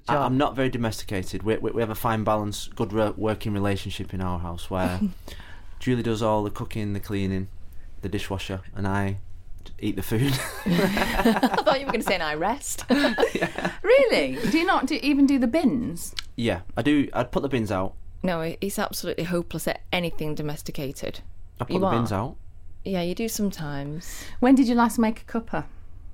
job. I'm not very domesticated. We have a fine balance, good working relationship in our house where Julie does all the cooking, the cleaning, the dishwasher, and I eat the food. I thought you were going to say, and I rest. Really? Do you not even do the bins? Yeah, I do. I'd put the bins out. No, he's absolutely hopeless at anything domesticated. I put the bins out. Yeah, you do sometimes. When did you last make a cuppa?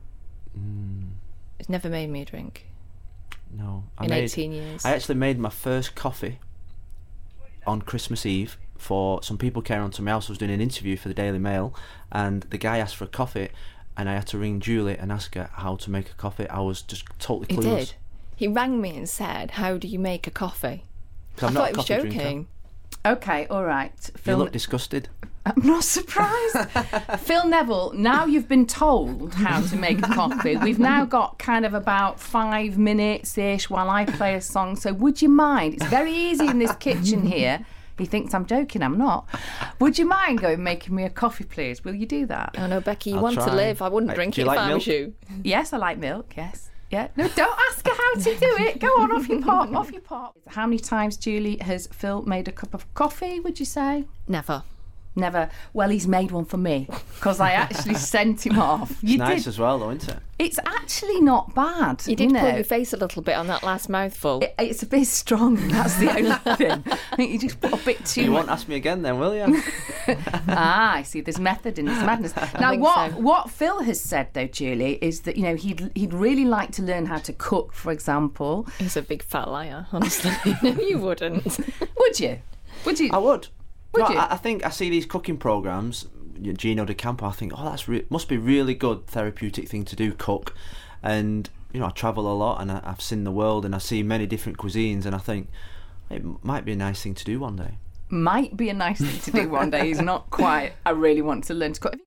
It's never made me a drink. No. In 18 years. I actually made my first coffee on Christmas Eve for some people came around to my house. I was doing an interview for the Daily Mail, and the guy asked for a coffee, and I had to ring Julie and ask her how to make a coffee. I was just totally clueless. He did. He rang me and said, "How do you make a coffee?" I thought he was joking. Drinker. Okay, all right. You look disgusted. I'm not surprised. Phil Neville, now you've been told how to make a coffee. We've now got kind of about 5 minutes-ish while I play a song. So would you mind? It's very easy in this kitchen here. He thinks I'm joking. I'm not. Would you mind going and making me a coffee, please? Will you do that? Oh, no, Becky, you I'll want try. to live. I wouldn't drink do it you if like I was milk? you. Yes, I like milk, yes. Yeah. No, don't ask her how to do it. Go on, off your pot, off your pot. How many times, Julie, has Phil made a cup of coffee, would you say? Never. Never. Well, he's made one for me because I actually sent him off. It's nice as well, though, isn't it? It's actually not bad. You did pull your face a little bit on that last mouthful. It's a bit strong, that's the only thing. I think you just put a bit too You much. won't ask me again then, will you? I see. There's method in this madness. Now, what Phil has said, though, Julie, is that, you know, he'd really like to learn how to cook, for example. He's a big fat liar, honestly. No, you wouldn't. Would you? Would you? I would. Would you? I think I see these cooking programmes, Gino D'Acampo, I think, that's must be really good therapeutic thing to do, cook. And, you know, I travel a lot and I've seen the world and I see many different cuisines, and I think it might be a nice thing to do one day. Might be a nice thing to do one day. He's not quite, I really want to learn to cook.